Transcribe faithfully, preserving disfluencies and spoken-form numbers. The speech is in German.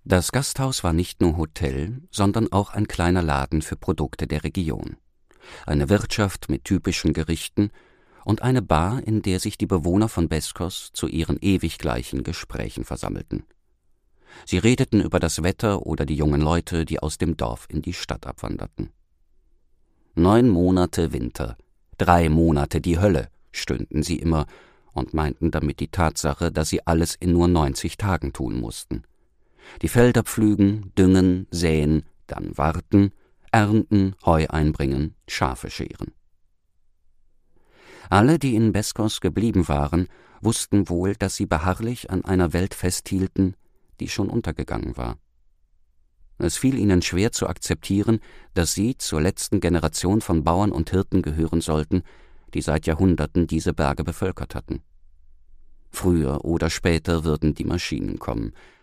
Das Gasthaus war nicht nur Hotel, sondern auch ein kleiner Laden für Produkte der Region, eine Wirtschaft mit typischen Gerichten und eine Bar, in der sich die Bewohner von Beskos zu ihren ewig gleichen Gesprächen versammelten. Sie redeten über das Wetter oder die jungen Leute, die aus dem Dorf in die Stadt abwanderten. Neun Monate Winter, drei Monate die Hölle, stöhnten sie immer und meinten damit die Tatsache, dass sie alles in nur neunzig Tagen tun mussten. Die Felder pflügen, düngen, säen, dann warten, ernten, Heu einbringen, Schafe scheren. Alle, die in Beskos geblieben waren, wussten wohl, dass sie beharrlich an einer Welt festhielten, die schon untergegangen war. Es fiel ihnen schwer zu akzeptieren, dass sie zur letzten Generation von Bauern und Hirten gehören sollten, die seit Jahrhunderten diese Berge bevölkert hatten. Früher oder später würden die Maschinen kommen,